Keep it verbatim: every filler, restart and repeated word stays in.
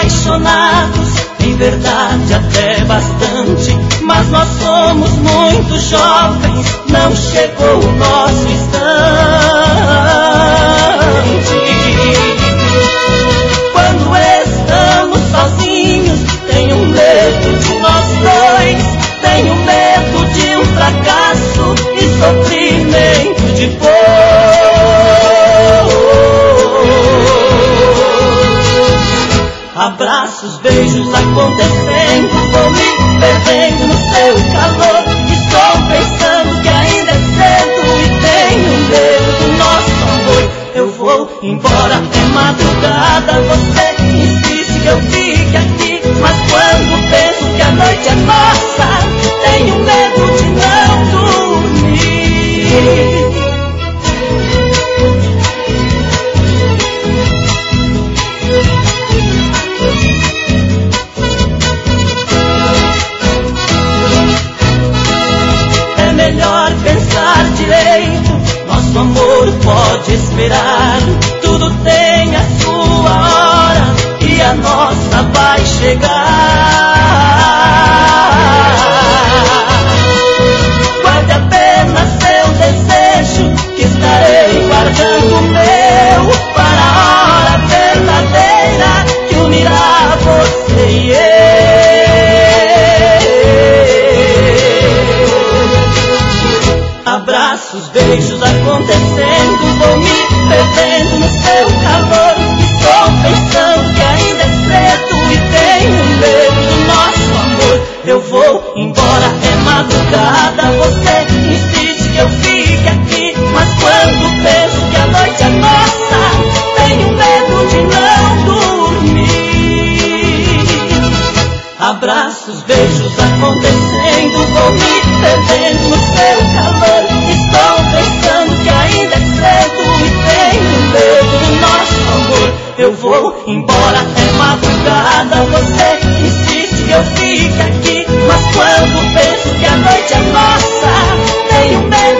apaixonados, em verdade até bastante, mas nós somos muito jovens, não chegou o nosso instante. Quando estamos sozinhos, tenho medo de nós dois, tenho medo de um fracasso e sofrimento depois. Abraços, beijos acontecendo, vou me perdendo no seu calor. Estou pensando que ainda é cedo e tenho medo do nosso amor. Eu vou embora, é madrugada, você insiste que eu fique aqui, mas quando penso que a noite é nossa, tenho medo de não dormir. Melhor pensar direito, nosso amor pode esperar. Tudo tem a sua hora e a nossa vai chegar. Guarde apenas seu desejo, que estarei guardando o meu para a hora verdadeira que unirá você e eu. Abraços, beijos acontecendo, vou me perdendo no seu calor. Estou pensando que ainda é cedo e tenho medo do nosso amor. Eu vou embora, é madrugada, você insiste que eu fique aqui, mas quando penso que a noite é nossa, tenho medo de não dormir. Abraços, beijos acontecendo, vou me perdendo no seu calor. Estou pensando que ainda é cedo e tenho medo do nosso amor. Eu vou embora, é madrugada, você insiste que eu fique aqui, mas quando penso que a noite é nossa, tenho medo